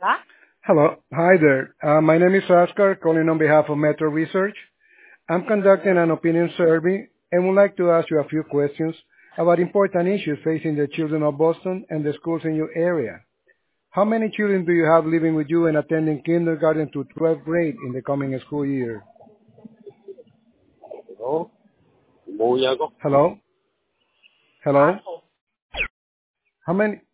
Hello. Hi there. My name is Oscar, calling on behalf of Metro Research. I'm conducting an opinion survey and would like to ask you a few questions about important issues facing the children of Boston and the schools in your area. How many children do you have living with you and attending kindergarten to 12th grade in the coming school year? Hello?冇嘢個 Hello? Hello? How many